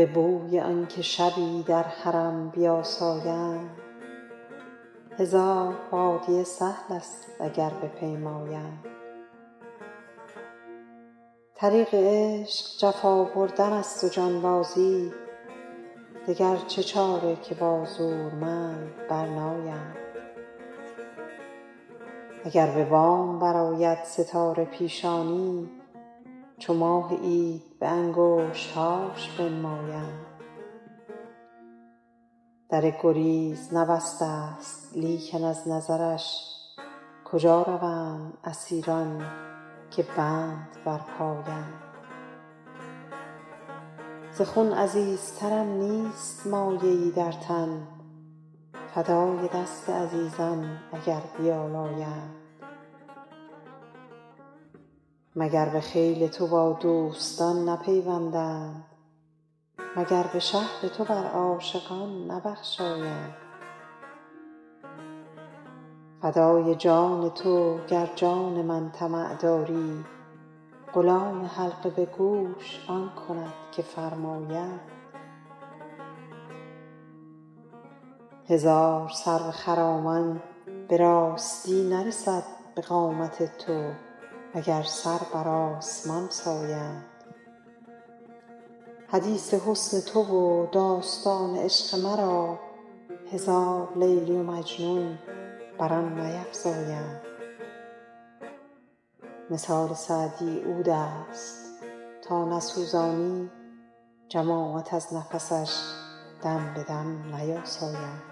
به بوی آنکه شبی در حرم بیاسایند. هزار بادیه سهل است اگر بپیمایند. طریق عشق جفا بردن است و جانبازی، دگر چه چاره که با زورمند برنایند. اگر به بام برآید ستاره پیشانی، چو ماه عید به انگشت‌هاش بنمایند. در گریز نبسته است لیکن از نظرش، کجا روند اسیران که بند برپایند. ز خون عزیزترم نیست مایه‌ای در تن، فدای دست عزیزان اگر بیالایند. مگر به خیل تو با دوستان نپیوندند، مگر به شهر تو بر عاشقان نبخشایند. فدای جان تو گر جان من طمع داری، غلام حلقه به گوش آن کند که فرماید. هزار سرو خرامان به راستی نرسد به قامت تو، اگر سر بر آسمان سایند. حدیث حسن تو و داستان عشق مرا، هزار لیلی و مجنون بر آن نیفزایند. مثال سعدی عود است تا نسوزانی، جماعت از نفسش دم به دم نیاسایند.